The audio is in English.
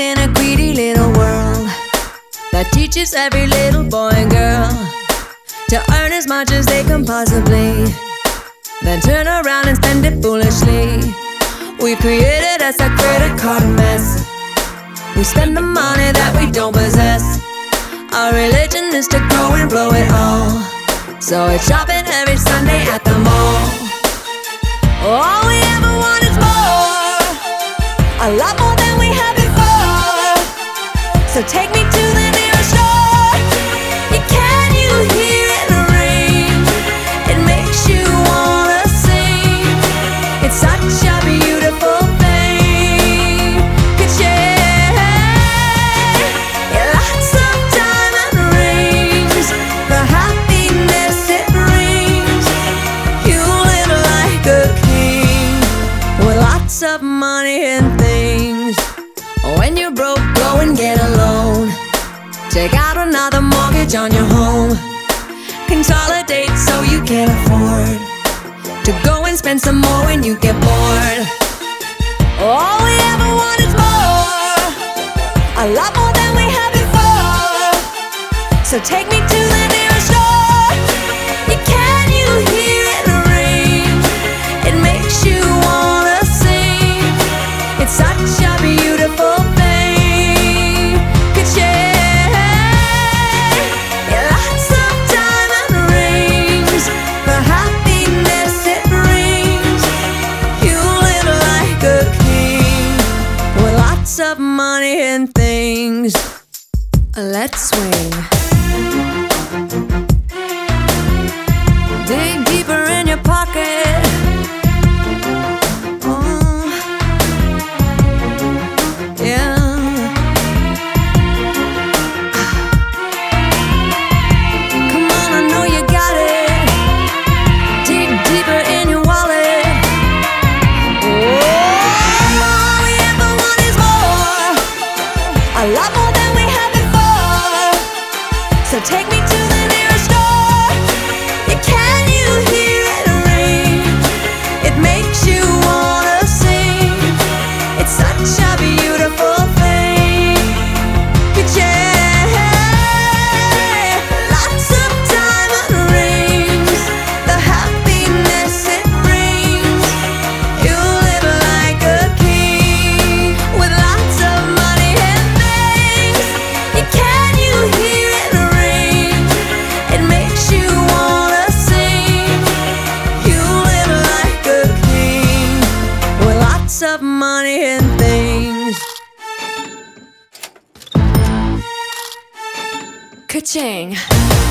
in a greedy little world that teaches every little boy and girl to earn as much as they can possibly, then turn around and spend it foolishly. We created us a credit card mess. We spend the money that we don't possess. Our religion is to go and blow it all, so it's shopping every Sunday at the mall. All we ever want is more, a lot more than we had before. So take me to the nearest store. Can you hear it ring? It makes you wanna sing. It's such a beautiful thing. Ka-ching! Lots of diamond rings, the happiness it brings. You live like a king with lots of money and things. When you're broke, go and get a loan. Take out another mortgage on your home. Consolidate so you can afford to go and spend some more when you get bored. All we ever want is more, a lot more than we had before. So take me to the nearest store. Can you hear it ring? It makes you wanna sing. It's such a beautiful thing. Ka-ching! Lots of diamond rings, the happiness it brings. You live like a king with lots of money and things. Let's swing. Dig deeper in your pocket. Oh, yeah. Come on, I know you got it. Dig deeper in your wallet. Oh, all we ever want is more, a lot more than we had before. So take me to the nearest store. Can you hear it ring? It makes you wanna sing. It's such a beautiful thing. Ka-ching! Lots of diamond rings, the happiness it brings. You live like a king with lots of money and things. Can you hear it ring? It makes you wanna sing. You live like a king with lots of money and things. Ka-ching!